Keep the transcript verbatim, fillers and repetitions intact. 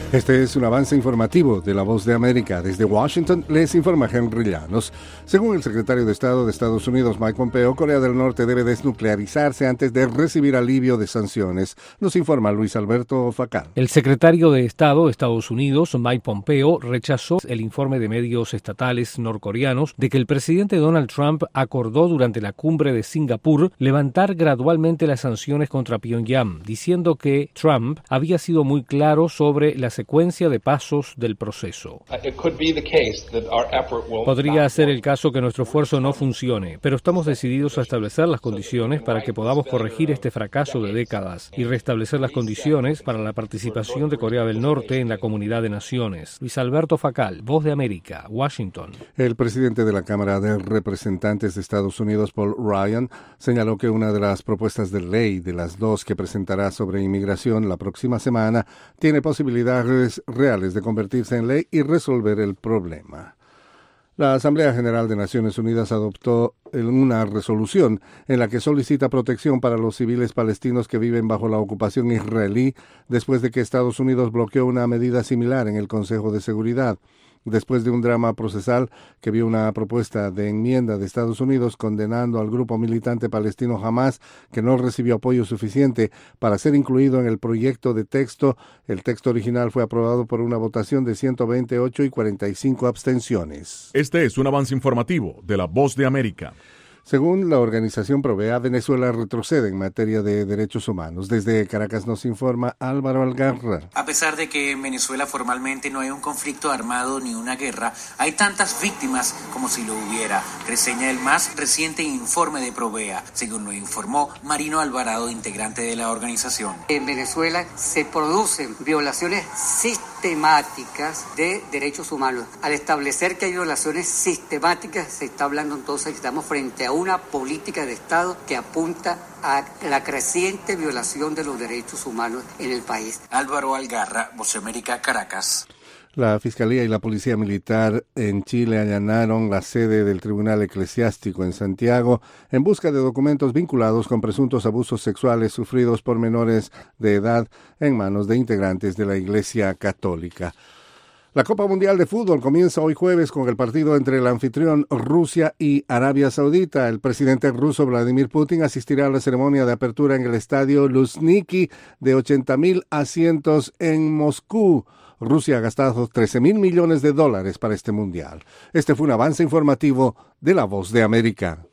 Este es un avance informativo de La Voz de América. Desde Washington les informa Henry Llanos. Según el secretario de Estado de Estados Unidos, Mike Pompeo, Corea del Norte debe desnuclearizarse antes de recibir alivio de sanciones. Nos informa Luis Alberto Facal. El secretario de Estado de Estados Unidos, Mike Pompeo, rechazó el informe de medios estatales norcoreanos de que el presidente Donald Trump acordó durante la cumbre de Singapur levantar gradualmente las sanciones contra Pyongyang, diciendo que Trump había sido muy claro sobre las secuencia de pasos del proceso. Podría ser el caso que nuestro esfuerzo no funcione, pero estamos decididos a establecer las condiciones para que podamos corregir este fracaso de décadas y restablecer las condiciones para la participación de Corea del Norte en la comunidad de naciones. Luis Alberto Facal, Voz de América, Washington. El presidente de la Cámara de Representantes de Estados Unidos, Paul Ryan, señaló que una de las propuestas de ley de las dos que presentará sobre inmigración la próxima semana tiene posibilidades reales de convertirse en ley y resolver el problema. La Asamblea General de Naciones Unidas adoptó una resolución en la que solicita protección para los civiles palestinos que viven bajo la ocupación israelí después de que Estados Unidos bloqueó una medida similar en el Consejo de Seguridad. Después de un drama procesal que vio una propuesta de enmienda de Estados Unidos condenando al grupo militante palestino Hamas, que no recibió apoyo suficiente para ser incluido en el proyecto de texto, el texto original fue aprobado por una votación de ciento veintiocho y cuarenta y cinco abstenciones. Este es un avance informativo de La Voz de América. Según la organización Provea, Venezuela retrocede en materia de derechos humanos. Desde Caracas nos informa Álvaro Algarra. A pesar de que en Venezuela formalmente no hay un conflicto armado ni una guerra, hay tantas víctimas como si lo hubiera. Reseña el más reciente informe de Provea, según lo informó Marino Alvarado, integrante de la organización. En Venezuela se producen violaciones sistemáticas de derechos humanos. Al establecer que hay violaciones sistemáticas, se está hablando entonces que estamos frente a una política de Estado que apunta a la creciente violación de los derechos humanos en el país. Álvaro Algarra, Voz de América, Caracas. La Fiscalía y la Policía Militar en Chile allanaron la sede del Tribunal Eclesiástico en Santiago en busca de documentos vinculados con presuntos abusos sexuales sufridos por menores de edad en manos de integrantes de la Iglesia Católica. La Copa Mundial de Fútbol comienza hoy jueves con el partido entre el anfitrión Rusia y Arabia Saudita. El presidente ruso Vladimir Putin asistirá a la ceremonia de apertura en el estadio Luzhniki de ochenta mil asientos en Moscú. Rusia ha gastado trece mil millones de dólares para este mundial. Este fue un avance informativo de La Voz de América.